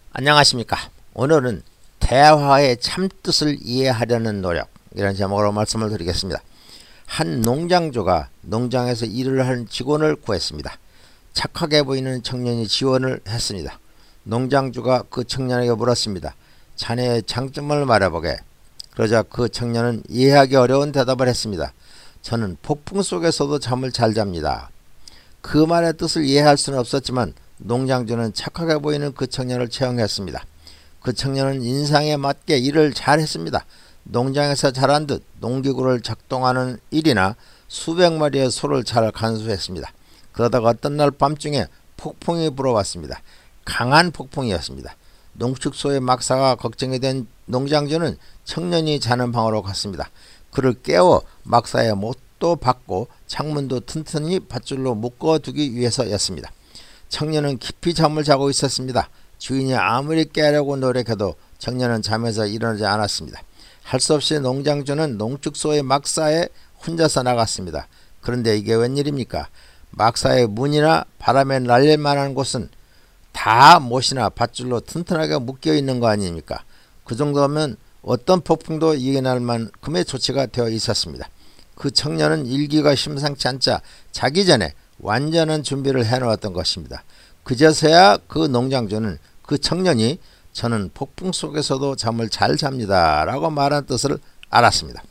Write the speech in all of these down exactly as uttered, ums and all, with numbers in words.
안녕하십니까. 오늘은 대화의 참뜻을 이해하려는 노력, 이런 제목으로 말씀을 드리겠습니다. 한 농장주가 농장에서 일을 하는 직원을 구했습니다. 착하게 보이는 청년이 지원을 했습니다. 농장주가 그 청년에게 물었습니다. 자네의 장점을 말해보게. 그러자 그 청년은 이해하기 어려운 대답을 했습니다. 저는 폭풍 속에서도 잠을 잘 잡니다. 그 말의 뜻을 이해할 수는 없었지만 농장주는 착하게 보이는 그 청년을 채용했습니다. 그 청년은 인상에 맞게 일을 잘했습니다. 농장에서 잘한 듯 농기구를 작동하는 일이나 수백 마리의 소를 잘 간수했습니다. 그러다가 어떤 날 밤중에 폭풍이 불어왔습니다. 강한 폭풍이었습니다. 농축소의 막사가 걱정이 된 농장주는 청년이 자는 방으로 갔습니다. 그를 깨워 막사의 못도 박고 창문도 튼튼히 밧줄로 묶어두기 위해서였습니다. 청년은 깊이 잠을 자고 있었습니다. 주인이 아무리 깨려고 노력해도 청년은 잠에서 일어나지 않았습니다. 할 수 없이 농장주는 농축소의 막사에 혼자서 나갔습니다. 그런데 이게 웬일입니까? 막사의 문이나 바람에 날릴 만한 곳은 다 못이나 밧줄로 튼튼하게 묶여 있는 거 아닙니까? 그 정도면 어떤 폭풍도 이겨낼 만큼의 조치가 되어 있었습니다. 그 청년은 일기가 심상치 않자 자기 전에 완전한 준비를 해놓았던 것입니다. 그제서야 그 농장주는 그 청년이 저는 폭풍 속에서도 잠을 잘 잡니다 라고 말한 뜻을 알았습니다.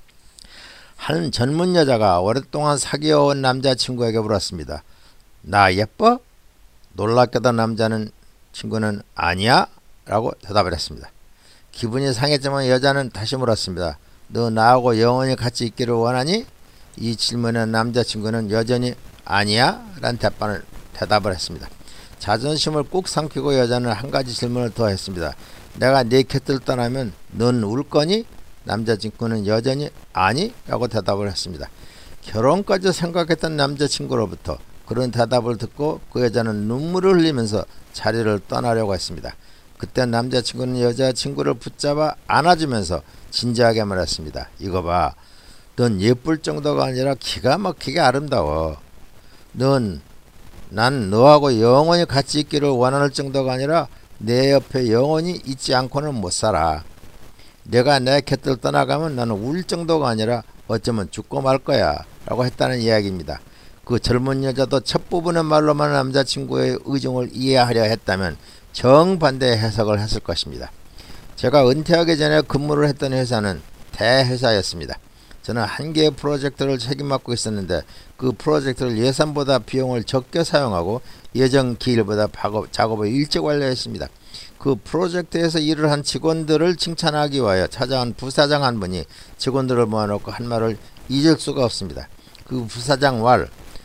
한 젊은 여자가 오랫동안 사귀어온 남자친구에게 물었습니다. 나 예뻐? 놀랍게도 남자는 친구는 아니야? 라고 대답을 했습니다. 기분이 상했지만 여자는 다시 물었습니다. 너 나하고 영원히 같이 있기를 원하니? 이 질문에 남자친구는 여전히 아니야? 라는 대답을, 대답을 했습니다. 자존심을 꾹 삼키고 여자는 한 가지 질문을 더 했습니다. 내가 네 곁을 떠나면 넌 울 거니? 남자친구는 여전히 아니? 라고 대답을 했습니다. 결혼까지 생각했던 남자친구로부터 그런 대답을 듣고 그 여자는 눈물을 흘리면서 자리를 떠나려고 했습니다. 그때 남자친구는 여자친구를 붙잡아 안아주면서 진지하게 말했습니다. 이거 봐. 넌 예쁠 정도가 아니라 기가 막히게 아름다워. 넌, 난 너하고 영원히 같이 있기를 원할 정도가 아니라 내 옆에 영원히 있지 않고는 못 살아. 내가 내 곁을 떠나가면 나는 울 정도가 아니라 어쩌면 죽고 말 거야 라고 했다는 이야기입니다. 그 젊은 여자도 첫 부분의 말로만 남자친구의 의중을 이해하려 했다면 정반대의 해석을 했을 것입니다. 제가 은퇴하기 전에 근무를 했던 회사는 대회사였습니다. 저는 한 개의 프로젝트를 책임 맡고 있었는데 그 프로젝트를 예산보다 비용을 적게 사용하고 예정 기일보다 작업을 일찍 완료했습니다. 그 프로젝트에서 일을 한 직원들을 칭찬하기 위하여 찾아온 부사장 한 분이 직원들을 모아놓고 한 말을 잊을 수가 없습니다. 그 부사장 말,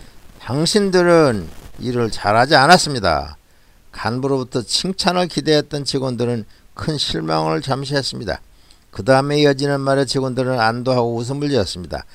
당신들은 일을 잘하지 않았습니다. 간부로부터 칭찬을 기대했던 직원들은 큰 실망을 잠시 했습니다. 그 다음에 이어지는 말에 직원들은 안도하고 웃음을 지었습니다.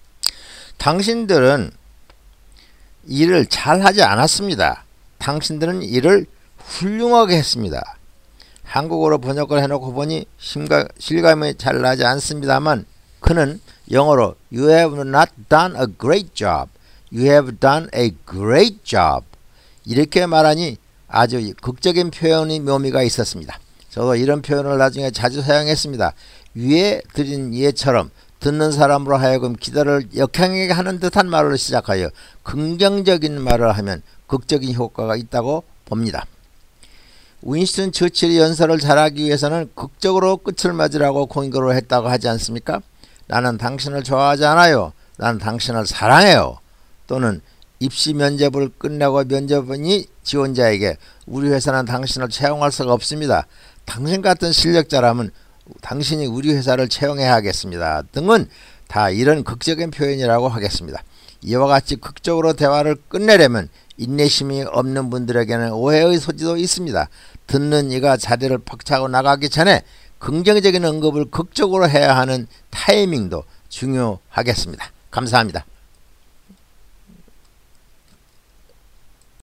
당신들은 일을 잘하지 않았습니다. 당신들은 일을 훌륭하게 했습니다. 한국어로 번역을 해놓고 보니 심가, 실감이 잘 나지 않습니다만 그는 영어로 You have not done a great job. You have done a great job. 이렇게 말하니 아주 극적인 표현의 묘미가 있었습니다. 저도 이런 표현을 나중에 자주 사용했습니다. 위에 드린 예처럼 듣는 사람으로 하여금 기대를 역행하게 하는 듯한 말로 시작하여 긍정적인 말을 하면 극적인 효과가 있다고 봅니다. 윈스턴 처칠이 연설을 잘하기 위해서는 극적으로 끝을 맞으라고 공교를 했다고 하지 않습니까? 나는 당신을 좋아하지 않아요. 나는 당신을 사랑해요. 또는 입시 면접을 끝내고 면접원이 지원자에게 우리 회사는 당신을 채용할 수가 없습니다. 당신 같은 실력자라면 당신이 우리 회사를 채용해야 하겠습니다. 등은 다 이런 극적인 표현이라고 하겠습니다. 이와 같이 극적으로 대화를 끝내려면 인내심이 없는 분들에게는 오해의 소지도 있습니다. 듣는 이가 자리를 팍차고 나가기 전에 긍정적인 언급을 극적으로 해야 하는 타이밍도 중요하겠습니다. 감사합니다.